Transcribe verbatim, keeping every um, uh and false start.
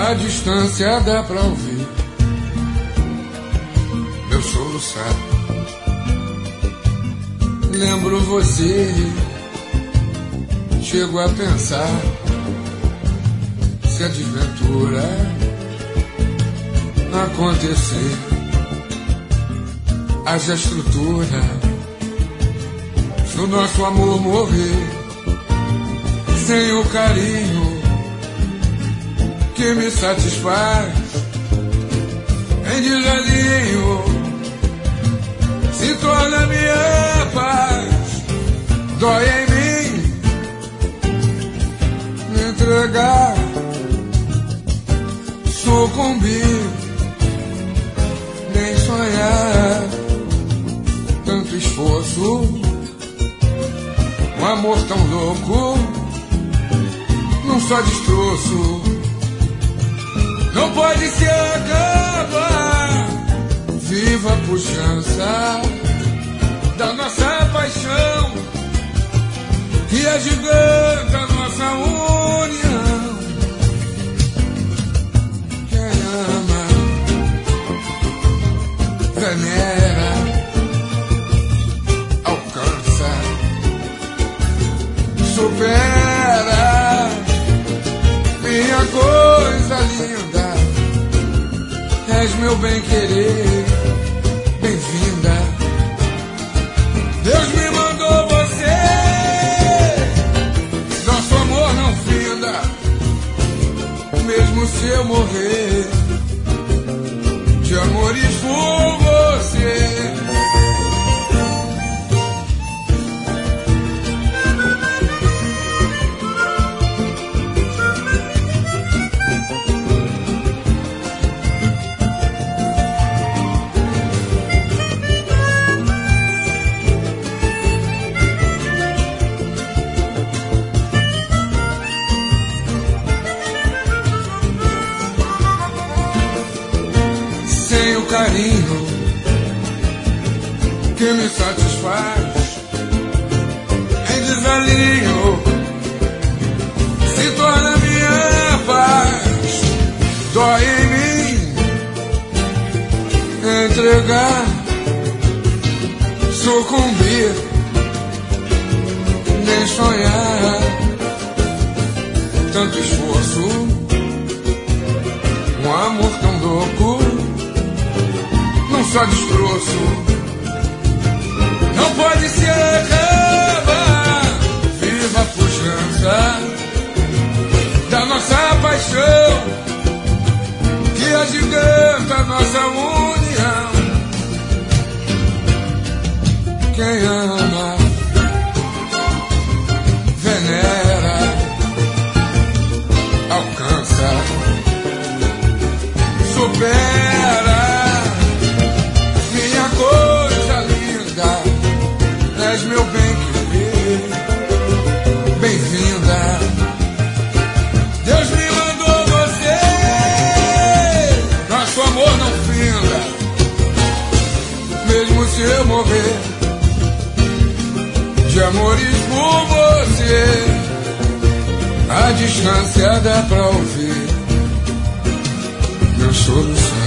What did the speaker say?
A distância dá pra ouvir meu soluçar. Lembro você, chego a pensar se a desventura acontecer, haja estrutura no nosso amor morrer, sem o carinho que me satisfaz. Em desalinho se torna minha paz. Dói em mim me entregar, sucumbir, nem sonhar. Tanto esforço, um amor tão louco, num só destroço. Não pode se acabar. Viva a pujança da nossa paixão, que agiganta a nossa união. Quem ama, venera, alcança, supera. Minha coisa linda, és meu bem-querer, bem-vinda. Deus me mandou você, nosso amor não finda. Mesmo se eu morrer, de amores por você. Carinho que me satisfaz, em desalinho se torna minha paz. Dói em mim entregar, sucumbir, nem sonhar. Tanto esforço, um amor tão louco, num só destroço. Não pode se acabar. Viva a pujança da nossa paixão, que agiganta a nossa união. Quem ama, venera, alcança, supera. Coisa linda, és meu bem-querer, bem-vinda. Deus me mandou você, nosso amor não finda. Mesmo se eu morrer, de amores por você. A distância dá pra ouvir meu soluço.